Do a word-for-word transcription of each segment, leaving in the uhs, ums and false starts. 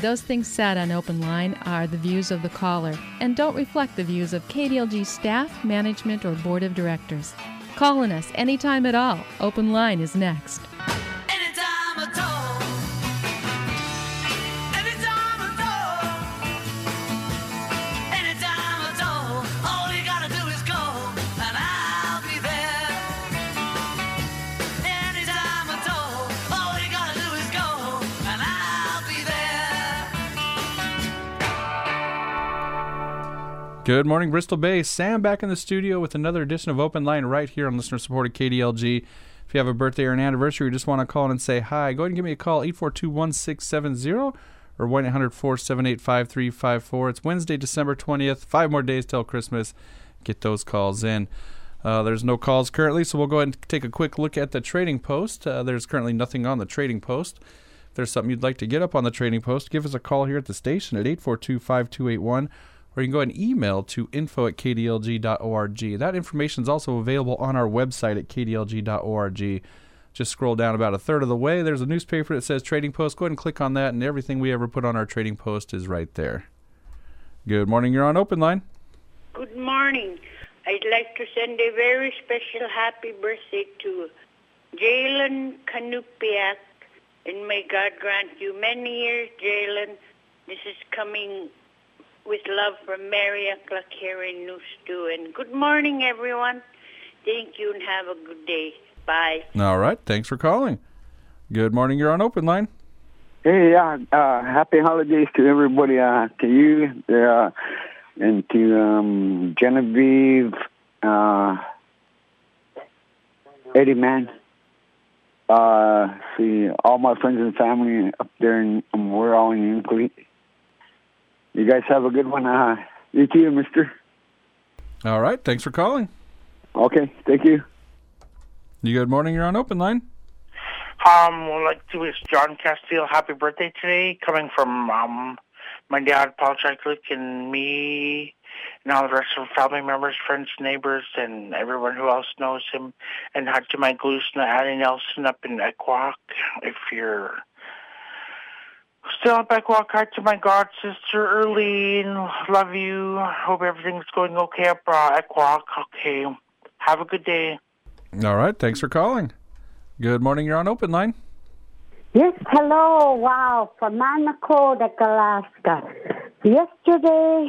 Those things said on Open Line are the views of the caller and don't reflect the views of K D L G staff, management, or board of directors. Calling us anytime at all. Open Line is next. Anytime at all. Anytime at all. Anytime at all. All you gotta do is call and I'll be there. Anytime at all. All you gotta do is call and I'll be there. Good morning, Bristol Bay. Sam back in the studio with another edition of Open Line right here on listener-supported K D L G. If you have a birthday or an anniversary, you just want to call in and say hi, go ahead and give me a call, eight four two, one six seven zero or one eight hundred, four seven eight, five three five four. It's Wednesday, December twentieth. Five more days till Christmas. Get those calls in. Uh, there's no calls currently, so we'll go ahead and take a quick look at the trading post. Uh, there's currently nothing on the trading post. If there's something you'd like to get up on the trading post, give us a call here at the station at eight four two, five two eight one. Or you can go ahead and email to info at k d l g dot org. That information is also available on our website at k d l g dot org. Just scroll down about a third of the way. There's a newspaper that says Trading Post. Go ahead and click on that, and everything we ever put on our Trading Post is right there. Good morning. You're on Open Line. Good morning. I'd like to send a very special happy birthday to Jalen Kanupiak, and may God grant you many years, Jalen. This is coming with love from Mary Akla in New Stew. And good morning, everyone. Thank you and have a good day. Bye. All right. Thanks for calling. Good morning. You're on Open Line. Hey, uh, uh, happy holidays to everybody, uh, to you, uh, and to um, Genevieve, uh, Eddie Man. Uh, see, all my friends and family up there, and um, we're all in Euclid. You guys have a good one. Uh, you too, mister. All right. Thanks for calling. Okay. Thank you. You good morning. You're on Open Line. Um, would like to wish John Castile happy birthday today, coming from um, my dad, Paul Chiklik, and me, and all the rest of family members, friends, neighbors, and everyone who else knows him. And hi to my Glusna, Addie Nelson up in Equock. If you're still up at Equock, hi to my god sister, Erlene. Love you. Hope everything's going okay up uh, Equock. Okay. Have a good day. All right. Thanks for calling. Good morning. You're on Open Line. Yes, hello. Wow, from Anacoda, Alaska. Yesterday,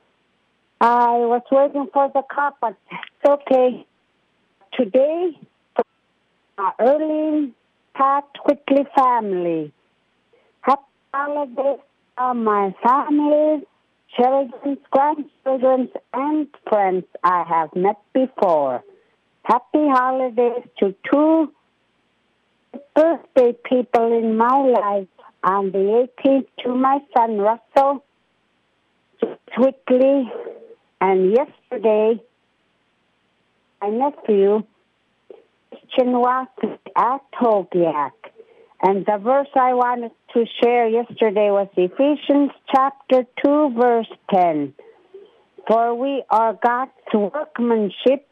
I was waiting for the cop, but it's okay. Today, uh, early, Pat Quickly family. Happy holidays to my family, children, grandchildren, and friends I have met before. Happy holidays to two birthday people in my life. On the eighteenth to my son Russell Quickly, and yesterday my nephew Christian Watley at Togiak. And the verse I wanted to share yesterday was Ephesians chapter two, verse ten. For we are God's workmanship,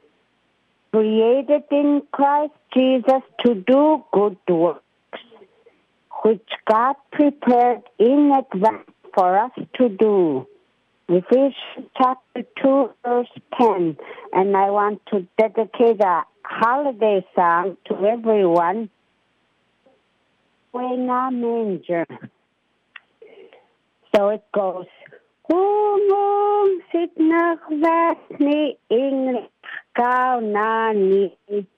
created in Christ Jesus to do good works, which God prepared in advance for us to do. Ephesians chapter two, verse ten. And I want to dedicate a holiday song to everyone. When a manger. So it goes. Humong sitnak vasni ingrik kau nani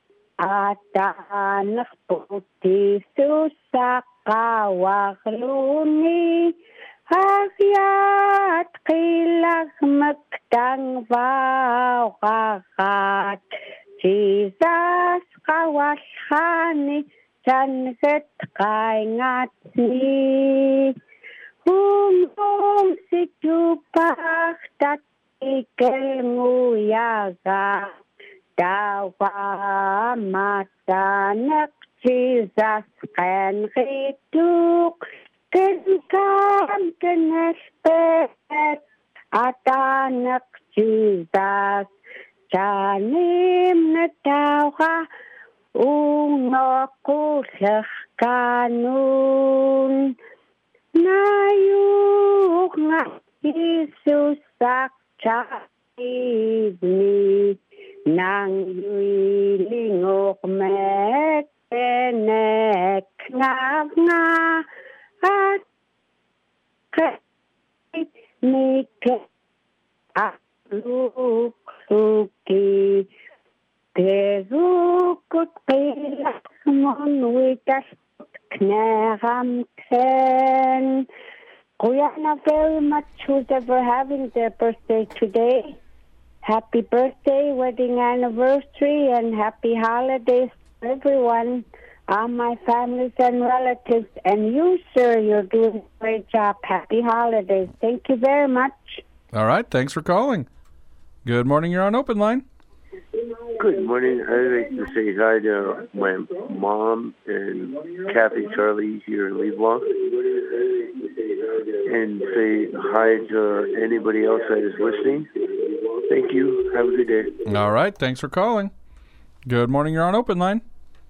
atanak puti susak kawak luni hakyat kilag magdang vawakat Jesus kawashani sangat kaingat ni Humong situpak tatikal nguyaga dawa matanak Jesus kan hituk kenkam kenespet atanak Jesus janim natawa ungokulak kanun Ngayong nga Jesus sakchaiz ni nang wilingok mekenek ngag nga at nike aluk suki terukut pilak mon wikas kneram ken. Kuyana very much who's ever having their birthday today. Happy birthday, wedding anniversary, and happy holidays to everyone, all my families and relatives. And you, sir, you're doing a great job. Happy holidays. Thank you very much. All right, thanks for calling. Good morning, you're on Open Line. Good morning. I'd like to say hi to my mom and Kathy Charlie here in LeBlanc, and say hi to anybody else that is listening. Thank you. Have a good day. All right, thanks for calling. Good morning, you're on Open Line.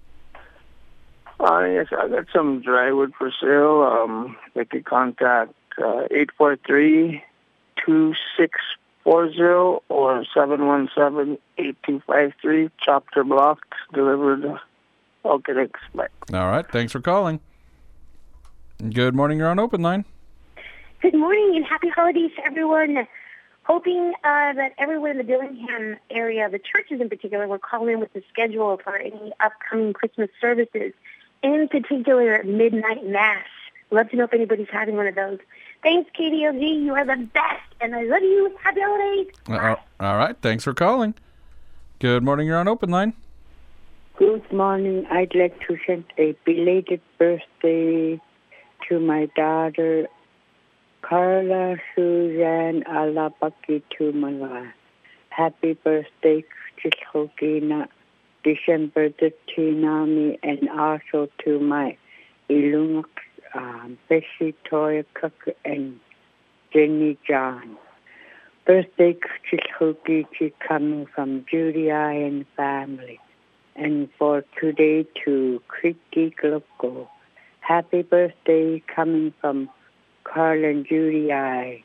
Uh, yes, I got some drywood for sale. Um, they could contact uh, eight four three, two six four zero or seven one seven, eight two five three. Chopped or blocked, delivered. Okay, thanks. Bye. All right, thanks for calling. Good morning, you're on Open Line. Good morning and happy holidays to everyone. Hoping uh, that everyone in the Dillingham area, the churches in particular, will call in with the schedule for any upcoming Christmas services, in particular Midnight Mass. Love to know if anybody's having one of those. Thanks, K D L G. You are the best, and I love you. Happy holidays. Uh, all right, thanks for calling. Good morning, you're on Open Line. Good morning. I'd like to send a belated birthday to my daughter, Carla Suzanne Alapaki Tumala. Happy birthday, Chishokina, December thirteenth, and also to my Ilunga, um, Bessie Toya Cook and Jenny John. Birthday, Chishokichi, coming from Judy and family. And for today to Kriti Gloko. Happy birthday, coming from Carl and Judy I.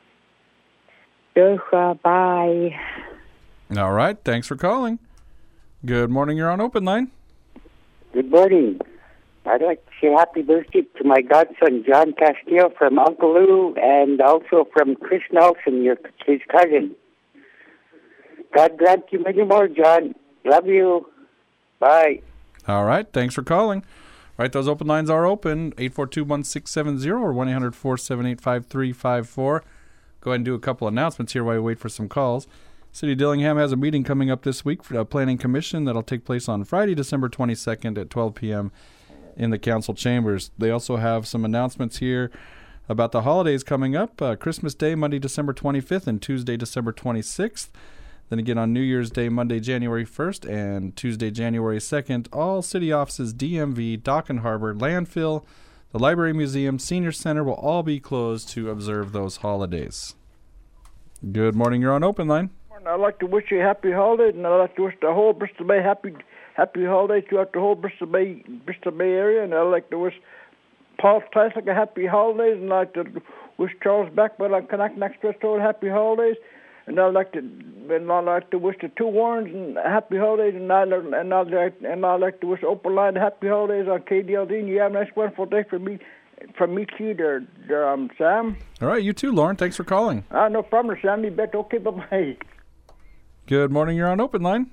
Bye. All right, thanks for calling. Good morning, you're on Open Line. Good morning. I'd like to say happy birthday to my godson, John Castillo, from Uncle Lou, and also from Chris Nelson, your, his cousin. God grant you many more, John. Love you. Bye. All right, thanks for calling. All right, those open lines are open, eight four two, one six seven zero or one eight hundred, four seven eight, five three five four. Go ahead and do a couple announcements here while we wait for some calls. City of Dillingham has a meeting coming up this week for the Planning Commission that'll take place on Friday, December twenty-second at twelve p.m. in the council chambers. They also have some announcements here about the holidays coming up. Uh, Christmas Day, Monday, December twenty-fifth, and Tuesday, December twenty-sixth. Then again on New Year's Day, Monday, January first, and Tuesday, January second, all city offices, D M V, Dock and Harbor, Landfill, the Library Museum, Senior Center will all be closed to observe those holidays. Good morning, you're on Open Line. I'd like to wish you a happy holidays, and I'd like to wish the whole Bristol Bay happy happy holidays throughout the whole Bristol Bay Bristol Bay area, and I'd like to wish Paul Classic a happy holidays, and I'd like to wish Charles Beckman on Connect Next Bristol happy holidays. And I'd like to, and I'd like to wish the two Warrens and happy holidays, and I'd, and I'd like, and I'd like to wish Open Line happy holidays on K D L D. And you have a nice, wonderful day from me, from me to you, there, there, um, Sam. All right, you too, Lauren. Thanks for calling. Ah, uh, no problem, Sam. You bet. Okay, bye bye. Good morning. You're on Open Line.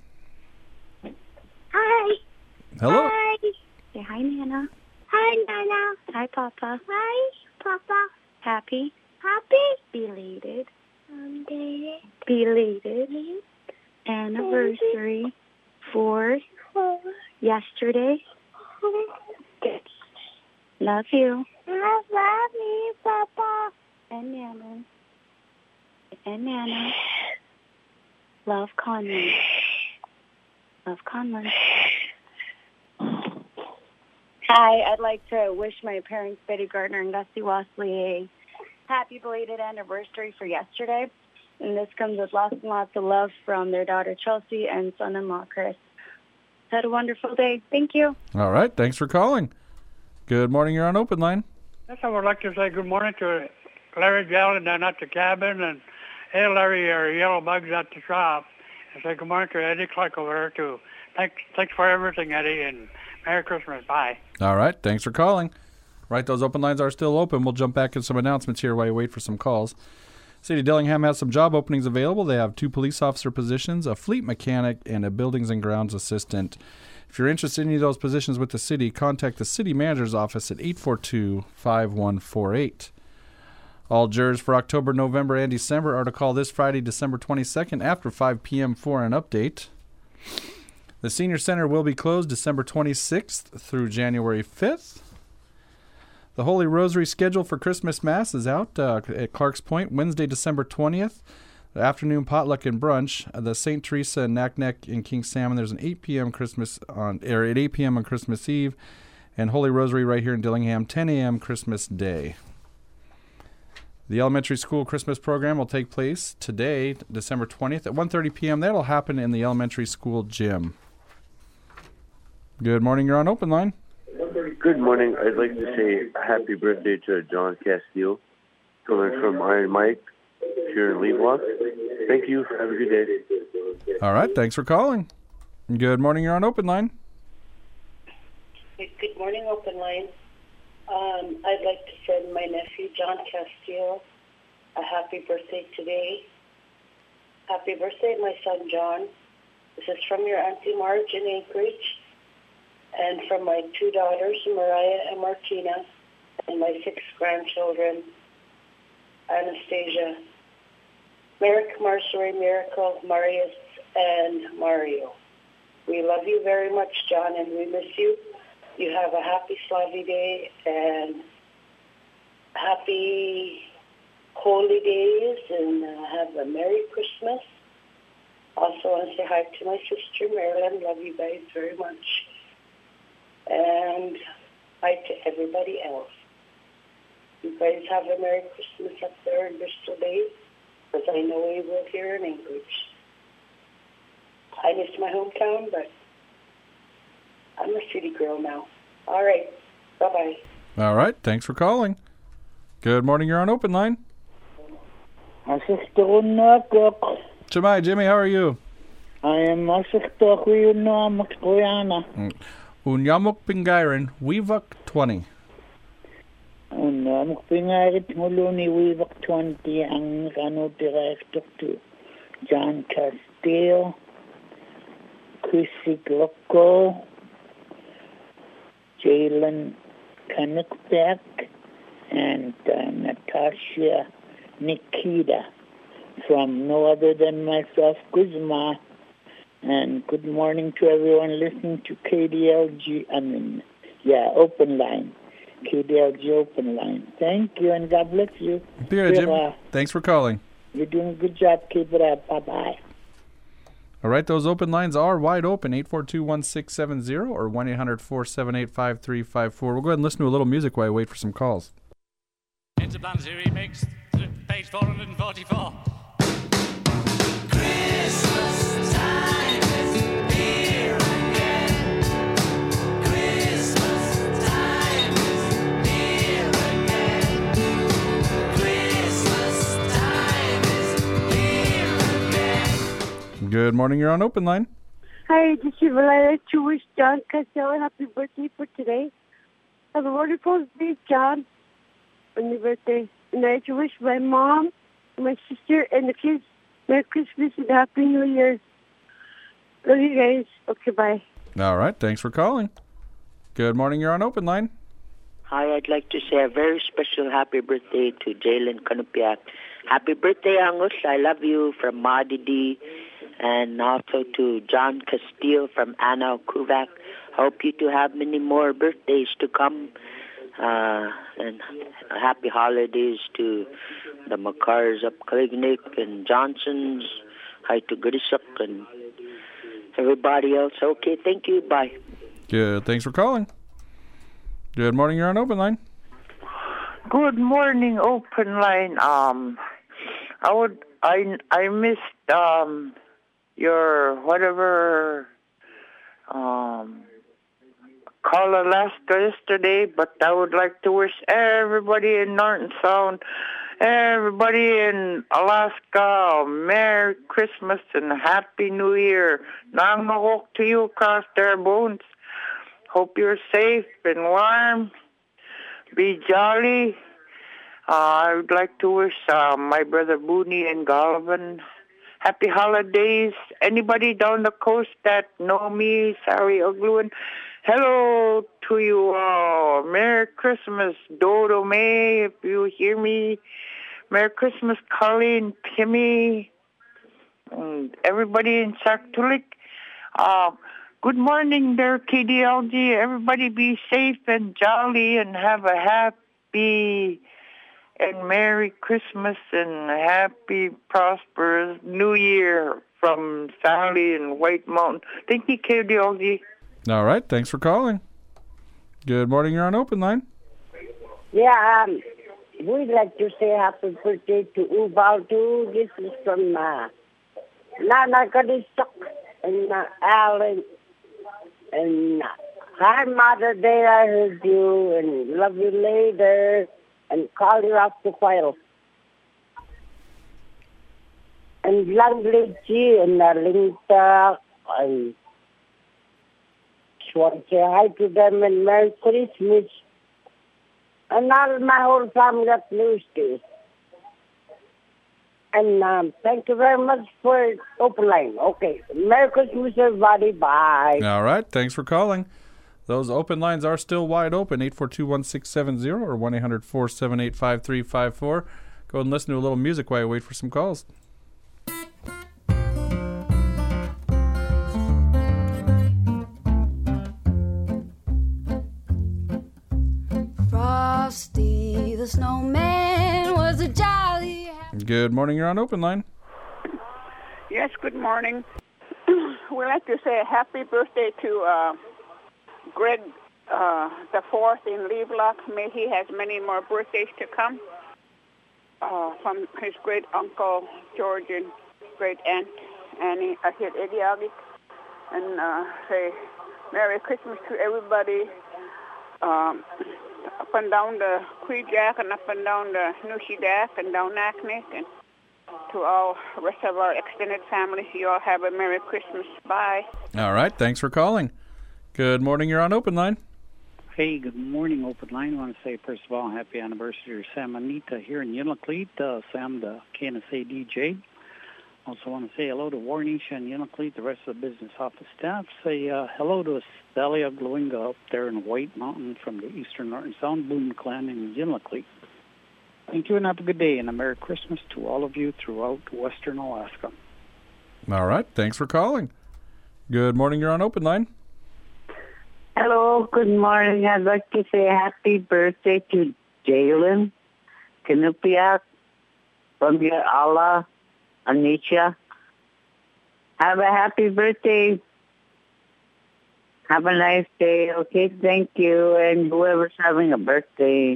Hi. Hello. Hi. Say hi, Nana. Hi, Nana. Hi, Papa. Hi, Papa. Happy. Happy. Belated. Um, belated anniversary for yesterday. Love you. I love you, Papa. And Nana. And Nana. Love Conlon. Love Conlon. Hi, I'd like to wish my parents, Betty Gardner and Gussie Wasley, a happy belated anniversary for yesterday. And this comes with lots and lots of love from their daughter Chelsea and son-in-law Chris. Had a wonderful day. Thank you. All right. Thanks for calling. Good morning. You're on Open Line. Yes, I would like to say good morning to Larry Gallen down at the cabin, and hey, Larry, or Yellow Bugs at the shop. And say good morning to Eddie Clark over there, too. Thanks, thanks for everything, Eddie, and Merry Christmas. Bye. All right. Thanks for calling. Right, those open lines are still open. We'll jump back in some announcements here while you wait for some calls. City of Dillingham has some job openings available. They have two police officer positions, a fleet mechanic, and a buildings and grounds assistant. If you're interested in any of those positions with the city, contact the city manager's office at eight four two, five one four eight. All jurors for October, November, and December are to call this Friday, December twenty-second after five p.m. for an update. The Senior Center will be closed December twenty-sixth through January fifth. The Holy Rosary schedule for Christmas Mass is out uh, at Clark's Point, Wednesday, December twentieth. The afternoon potluck and brunch. Uh, the Saint Teresa in Naknek in King Salmon. There's an eight p.m. Christmas on, or at eight p.m. on Christmas Eve, and Holy Rosary right here in Dillingham, ten a.m. Christmas Day. The elementary school Christmas program will take place today, December twentieth, at one thirty p.m. That'll happen in the elementary school gym. Good morning. You're on Open Line. Good morning. I'd like to say happy birthday to John Castillo, coming from Iron Mike here in Leewalk. Thank you. Have a good day. All right. Thanks for calling. Good morning. You're on Open Line. Good morning, Open Line. Um, I'd like to send my nephew, John Castillo, a happy birthday today. Happy birthday, my son, John. This is from your Auntie Marge in Anchorage, and from my two daughters, Mariah and Martina, and my six grandchildren, Anastasia, Merrick, Marjorie, Miracle, Marius, and Mario. We love you very much, John, and we miss you. You have a happy Slavy Day and happy holy days, and uh, have a Merry Christmas. Also want to say hi to my sister, Marilyn. Love you guys very much. And hi to everybody else. You guys have a Merry Christmas up there in Bristol Bay, because I know we will here in Anchorage. I miss my hometown, but I'm a city girl now. All right. Bye-bye. All right. Thanks for calling. Good morning. You're on Open Line. Jemai, Jimmy, how are you? I am Masakta Kuyuna Makuyana. Unyamuk Pingairan, Weavuk twenty. Unyamuk Pingairan, Muluni Weavuk twenty, ang Rano Director to John Castillo, Chrissy Glocko, Jalen Kanukbeck, and uh, Natasha Nikita, from no other than myself, Kuzma. And good morning to everyone listening to K D L G, I mean, yeah, Open Line. K D L G Open Line. Thank you, and God bless you. Here, Jim. Thanks for calling. You're doing a good job. Keep it up. Bye-bye. All right, those open lines are wide open, eight four two, one six seven zero or one eight hundred, four seven eight, five three five four. We'll go ahead and listen to a little music while I wait for some calls. Interplanetary Remix, page four hundred forty-four. Christmas time is here again. Christmas time is here again. Christmas time is here again. Good morning, you're on Open Line. Hi, this is Valera to wish John Castillo a happy birthday for today. Have a wonderful day, John, on your birthday. And I like to wish my mom, my sister, and the kids Merry Christmas and Happy New Year. Love you guys. Okay, bye. All right, thanks for calling. Good morning, you're on Open Line. Hi, I'd like to say a very special happy birthday to Jalen Kanupiak. Happy birthday, Angus. I love you, from Madidi. And also to John Castillo from Anna Kuvak. Hope you to have many more birthdays to come. Uh, and happy holidays to the Makars up Klignick and Johnsons. Hi to Grisuk and everybody else. Okay, thank you. Bye. Good. Thanks for calling. Good morning. You're on Open Line. Good morning, Open Line. Um, I would I I missed um your whatever um call Alaska yesterday, but I would like to wish everybody in Norton Sound, everybody in Alaska, Merry Christmas and Happy New Year. Nang mahok to you across their bones. Hope you're safe and warm. Be jolly. Uh, I would like to wish uh, my brother Booney and Galvin happy holidays. Anybody down the coast that know me, Sari Ogluin, hello to you all. Merry Christmas, Dodo May, if you hear me. Merry Christmas, Colleen, Timmy, and everybody in Sartulik. Uh, good morning there, K D L G. Everybody be safe and jolly and have a happy and Merry Christmas and happy, prosperous New Year from Sally in White Mountain. Thank you, K D L G. All right, thanks for calling. Good morning, you're on Open Line. Yeah, um, we'd like to say happy birthday to Ubaldo. This is from uh, Nana Kadisok and uh, Alan. And uh, hi, Mother Day, I heard you, and love you later. And call you off the file. And Langleji and Linda, and just want to say hi to them and Merry Christmas. And all my whole family at Tuesday. And um, thank you very much for Open Line. Okay. Merry Christmas, everybody. Bye. All right, thanks for calling. Those open lines are still wide open, eight four two, one six seven zero or one eight hundred, four seven eight, five three five four. Go ahead and listen to a little music while you wait for some calls. Frosty the Snowman was a jolly... Good morning, you're on Open Line. Yes, good morning. We'd like to say a happy birthday to... Uh, Greg uh, the fourth in Levelock. May he has many more birthdays to come. Uh, from his great uncle George and great aunt Annie Ahit Ediagik. And uh, say Merry Christmas to everybody um, up and down the Queejack and up and down the Nushidak and down Naknek, and to all the rest of our extended family. You all have a Merry Christmas. Bye. All right, thanks for calling. Good morning, you're on Open Line. Hey, good morning, Open Line. I want to say, first of all, happy anniversary to Sam Anita here in Unalakleet, uh, Sam, the K N S A D J. Also want to say hello to Warnisha and Unalakleet, the rest of the business office staff. Say uh, hello to Thalia Glowinga up there in White Mountain from the Eastern Norton Sound Boom Clan in Unalakleet. Thank you and have a good day, and a Merry Christmas to all of you throughout Western Alaska. All right, thanks for calling. Good morning, you're on Open Line. Hello, good morning. I'd like to say happy birthday to Jalen Kanupiak from your Allah, Anisha. Have a happy birthday. Have a nice day. Okay, thank you. And whoever's having a birthday.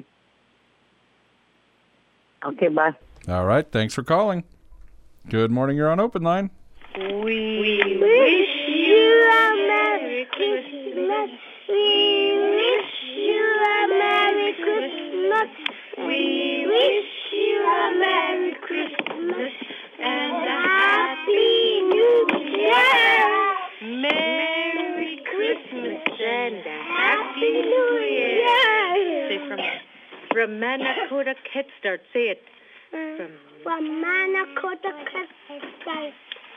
Okay, bye. All right, thanks for calling. Good morning, you're on Open Line. We wish you a Merry Christmas. We wish you a Merry Christmas. We wish you a Merry Christmas and a Happy New Year. Merry Christmas and a Happy New Year. Say from from Manakota Head Start. Say it. From From Manakota Head Start.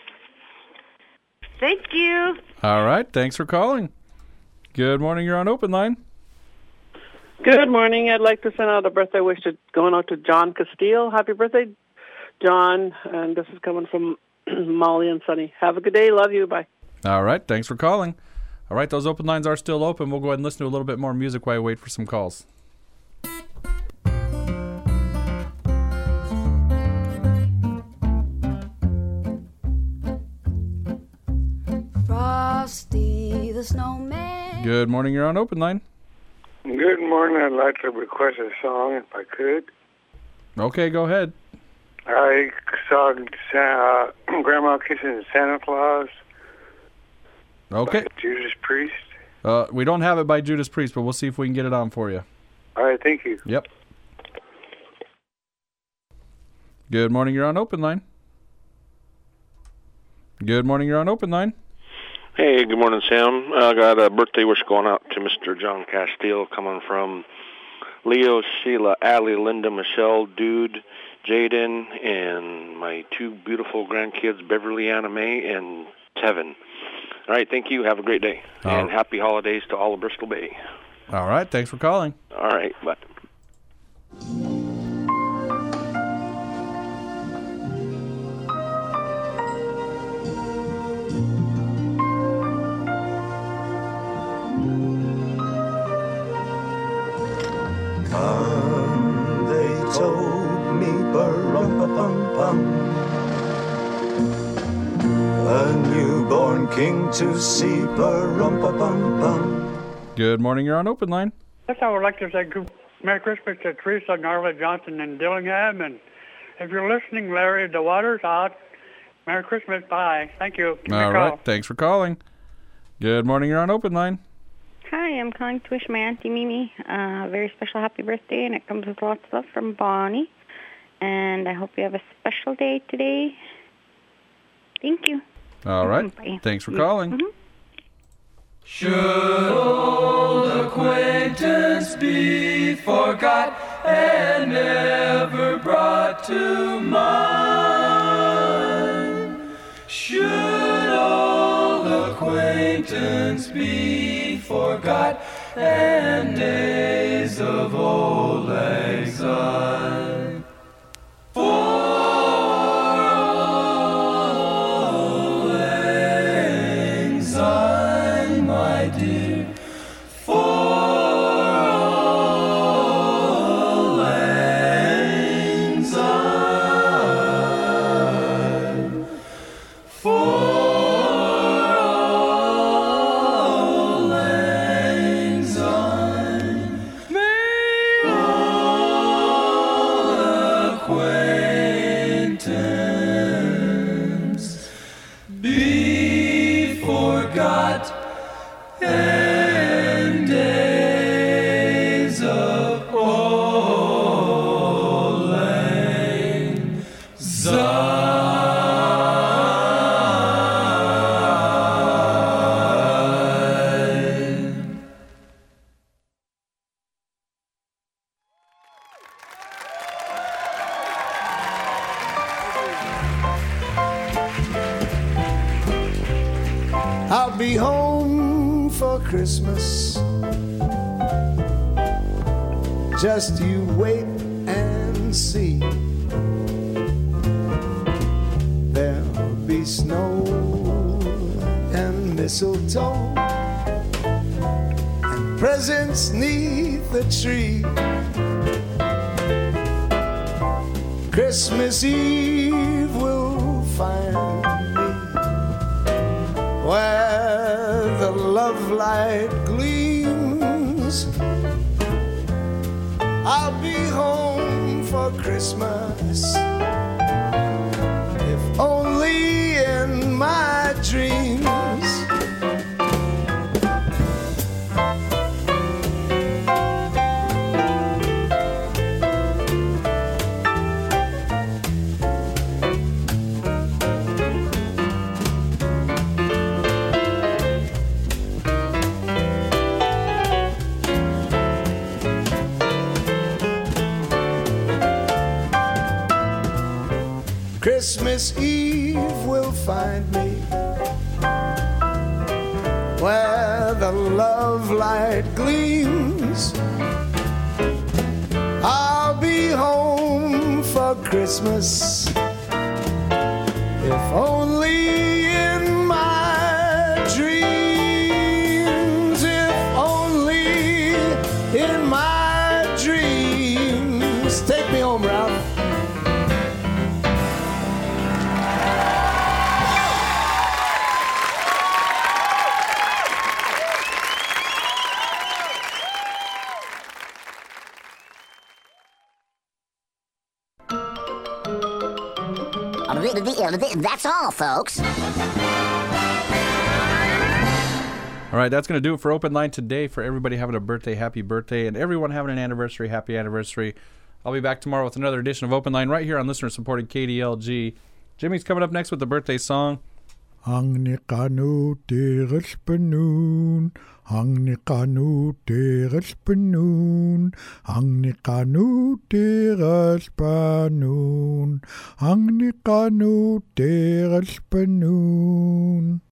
Thank you. All right, thanks for calling. Good morning, you're on Open Line. Good morning. I'd like to send out a birthday wish to going out to John Castile. Happy birthday, John. And this is coming from Molly and Sonny. Have a good day. Love you. Bye. All right, thanks for calling. All right, those open lines are still open. We'll go ahead and listen to a little bit more music while we wait for some calls. Frosty the Snowman. Good morning, you're on Open Line. Good morning. I'd like to request a song if I could. Okay, go ahead. I saw uh, Grandma Kissing Santa Claus. Okay. By Judas Priest. Uh, we don't have it by Judas Priest, but we'll see if we can get it on for you. All right, thank you. Yep. Good morning, you're on Open Line. Good morning, you're on Open Line. Hey, good morning, Sam. I got a birthday wish going out to Mister John Castile, coming from Leo, Sheila, Allie, Linda, Michelle, Dude, Jaden, and my two beautiful grandkids, Beverly, Anna Mae, and Tevin. All right, thank you. Have a great day. Oh. And happy holidays to all of Bristol Bay. All right, thanks for calling. All right, bye. Come, they told me, ba-rum-pa-pum-pum, a newborn king to see, ba-rum-pa-pum-pum. Good morning, you're on Open Line. Yes, I would like to say good Merry Christmas to Teresa and Arla Johnson in Dillingham. And if you're listening, Larry, the water's out. Merry Christmas. Bye. Thank you. Give me a All call. right, thanks for calling. Good morning, you're on Open Line. Hi, I'm calling to wish my Auntie Mimi uh, a very special happy birthday, and it comes with lots of love from Bonnie. And I hope you have a special day today. Thank you. All right, Bye. thanks for calling. Mhm. Should old acquaintance be forgot and never brought to mind? Should old acquaintance be forgot and days of old exile? For old lang syne, my dear, for old lang syne, for old lang syne, may old acquaintance be forgot and days of old lang syne. I'll be home for Christmas. Just you wait and see. There'll be snow and mistletoe and presents 'neath the tree. Christmas Eve will find me where the love light gleams. I'll be home for Christmas, if only in my dreams. Christmas Eve will find me where the love light gleams. I'll be home for Christmas, if only in my dreams, if only in my dreams. Take me home, Ralph. That's all, folks. All right, that's going to do it for Open Line today. For everybody having a birthday, happy birthday. And everyone having an anniversary, happy anniversary. I'll be back tomorrow with another edition of Open Line right here on listener-supported K D L G. Jimmy's coming up next with the birthday song. Ang nikanu teres penun, ang nikanu teres penun, ang nikanu teres penun, ang nikanu teres penun.